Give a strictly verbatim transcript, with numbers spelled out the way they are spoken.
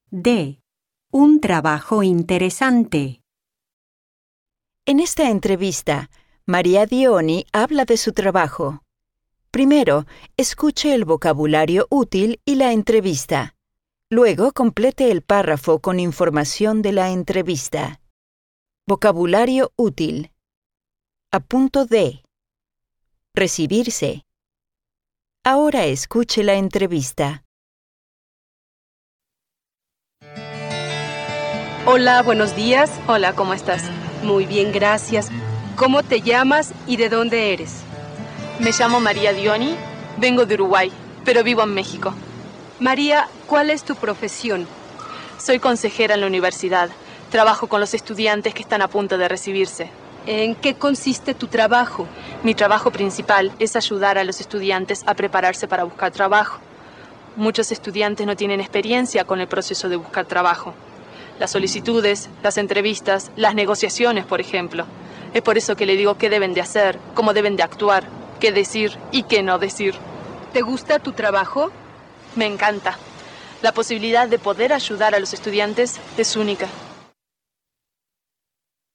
D. Un trabajo interesante. En esta entrevista, María Dioni habla de su trabajo. Primero, escuche el vocabulario útil y la entrevista. Luego, complete el párrafo con información de la entrevista. Vocabulario útil. Apunto D. Recibirse. Ahora escuche la entrevista. Hola, buenos días. Hola, ¿cómo estás? Muy bien, gracias. ¿Cómo te llamas y de dónde eres? Me llamo María Dioni, vengo de Uruguay, pero vivo en México. María, ¿cuál es tu profesión? Soy consejera en la universidad. Trabajo con los estudiantes que están a punto de recibirse. ¿En qué consiste tu trabajo? Mi trabajo principal es ayudar a los estudiantes a prepararse para buscar trabajo. Muchos estudiantes no tienen experiencia con el proceso de buscar trabajo. Las solicitudes, las entrevistas, las negociaciones, por ejemplo. Es por eso que le digo qué deben de hacer, cómo deben de actuar, qué decir y qué no decir. ¿Te gusta tu trabajo? Me encanta. La posibilidad de poder ayudar a los estudiantes es única.